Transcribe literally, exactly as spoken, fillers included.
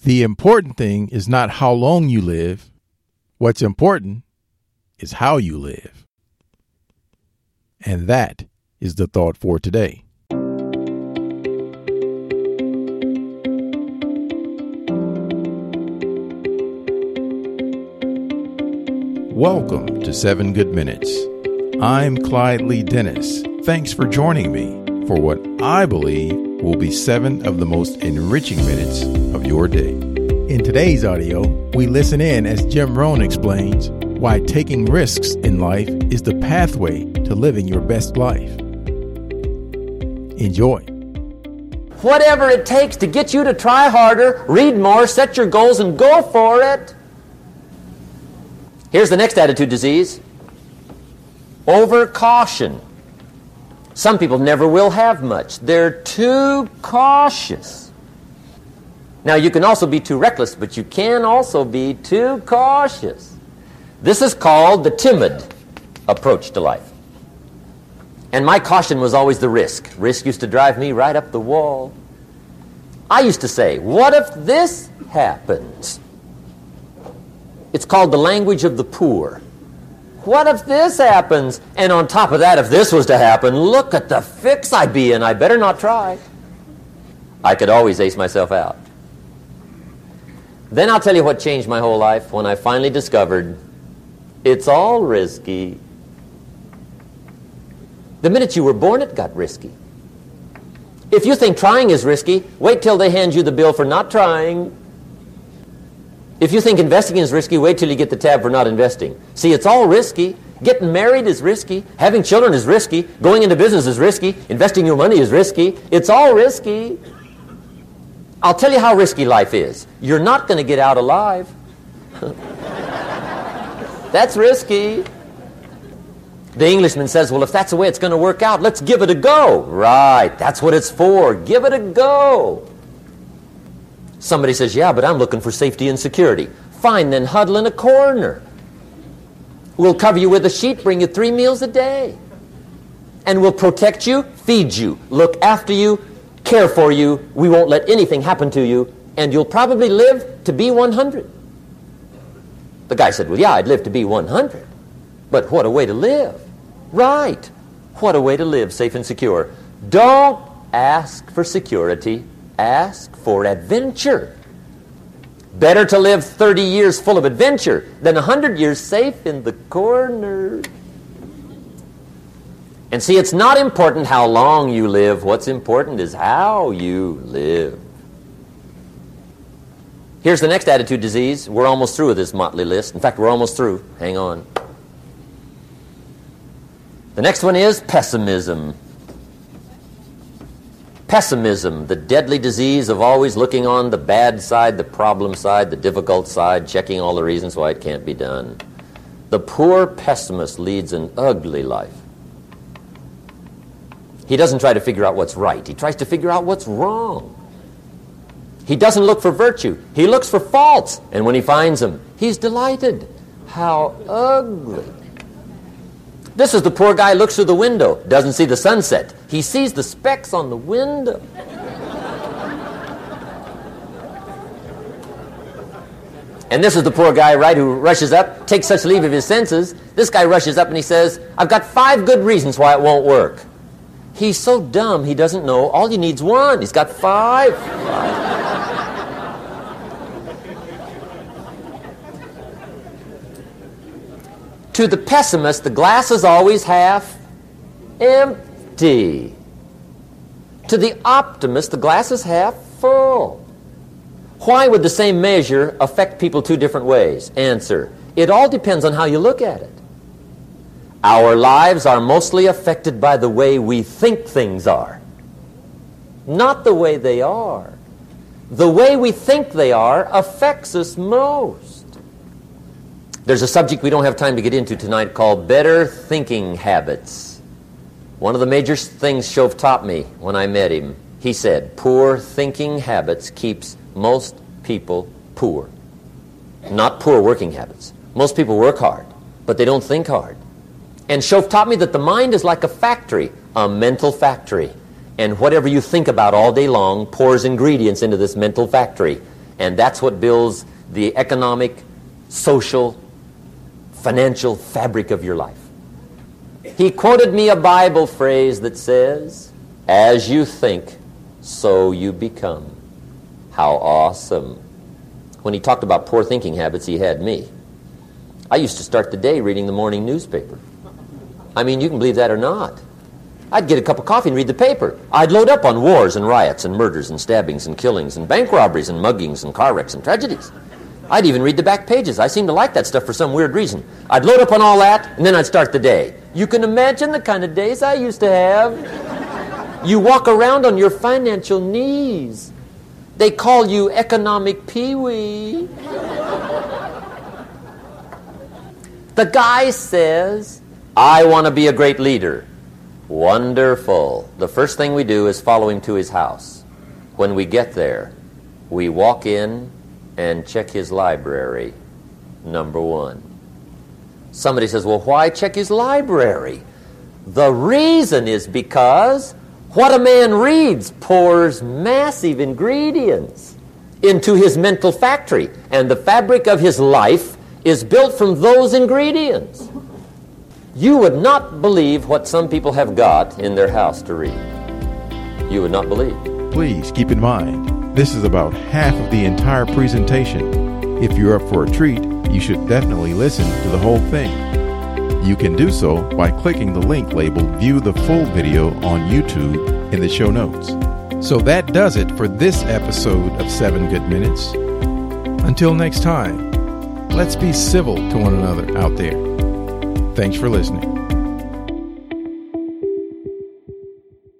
The important thing is not how long you live. What's important is how you live. And that is the thought for today. Welcome to Seven Good Minutes. I'm Clyde Lee Dennis. Thanks for joining me for what I believe will be seven of the most enriching minutes of your day. In today's audio, we listen in as Jim Rohn explains why taking risks in life is the pathway to living your best life. Enjoy. Whatever it takes to get you to try harder, read more, set your goals, and go for it. Here's the next attitude disease. Over-caution. Some people never will have much. They're too cautious. Now, you can also be too reckless, but you can also be too cautious. This is called the timid approach to life. And my caution was always the risk. Risk used to drive me right up the wall. I used to say, what if this happens? It's called the language of the poor. What if this happens? And on top of that, if this was to happen, look at the fix I'd be in. I better not try. I could always ace myself out. Then I'll tell you what changed my whole life when I finally discovered it's all risky. The minute you were born, it got risky. If you think trying is risky, wait till they hand you the bill for not trying. If you think investing is risky, wait till you get the tab for not investing. See, it's all risky. Getting married is risky. Having children is risky. Going into business is risky. Investing your money is risky. It's all risky. I'll tell you how risky life is. You're not going to get out alive. That's risky. The Englishman says, well, if that's the way it's going to work out, let's give it a go. Right, that's what it's for. Give it a go. Somebody says, yeah, but I'm looking for safety and security. Fine, then huddle in a corner. We'll cover you with a sheet, bring you three meals a day. And we'll protect you, feed you, look after you, care for you. We won't let anything happen to you. And you'll probably live to be one hundred. The guy said, well, yeah, I'd live to be one hundred. But what a way to live. Right. What a way to live, safe and secure. Don't ask for security. Ask for adventure. Better to live thirty years full of adventure than one hundred years safe in the corner. And see, it's not important how long you live. What's important is how you live. Here's the next attitude disease. We're almost through with this motley list. In fact, we're almost through. Hang on. The next one is pessimism. Pessimism, the deadly disease of always looking on the bad side, the problem side, the difficult side, checking all the reasons why it can't be done. The poor pessimist leads an ugly life. He doesn't try to figure out what's right. He tries to figure out what's wrong. He doesn't look for virtue. He looks for faults. And when he finds them, he's delighted. How ugly. This is the poor guy who looks through the window, doesn't see the sunset. He sees the specks on the window. And this is the poor guy, right, who rushes up, takes such leave of his senses. This guy rushes up and he says, I've got five good reasons why it won't work. He's so dumb he doesn't know all he needs one. He's got five. five. To the pessimist, the glass is always half empty. To the optimist, the glass is half full. Why would the same measure affect people two different ways? Answer, it all depends on how you look at it. Our lives are mostly affected by the way we think things are, not the way they are. The way we think they are affects us most. There's a subject we don't have time to get into tonight called better thinking habits. One of the major things Shove taught me when I met him, he said, poor thinking habits keeps most people poor. Not poor working habits. Most people work hard, but they don't think hard. And Shove taught me that the mind is like a factory, a mental factory. And whatever you think about all day long pours ingredients into this mental factory. And that's what builds the economic, social, financial fabric of your life. He quoted me a Bible phrase that says, as you think, so you become. How awesome. When he talked about poor thinking habits, he had me. I used to start the day reading the morning newspaper. I mean, you can believe that or not. I'd get a cup of coffee and read the paper. I'd load up on wars and riots and murders and stabbings and killings and bank robberies and muggings and car wrecks and tragedies. I'd even read the back pages. I seem to like that stuff for some weird reason. I'd load up on all that, and then I'd start the day. You can imagine the kind of days I used to have. You walk around on your financial knees. They call you economic peewee. The guy says, I want to be a great leader. Wonderful. The first thing we do is follow him to his house. When we get there, we walk in and check his library, number one. Somebody says, well, why check his library? The reason is because what a man reads pours massive ingredients into his mental factory, and the fabric of his life is built from those ingredients. You would not believe what some people have got in their house to read. You would not believe. Please keep in mind, this is about half of the entire presentation. If you're up for a treat, you should definitely listen to the whole thing. You can do so by clicking the link labeled View the Full Video on YouTube in the show notes. So that does it for this episode of Seven Good Minutes. Until next time, let's be civil to one another out there. Thanks for listening.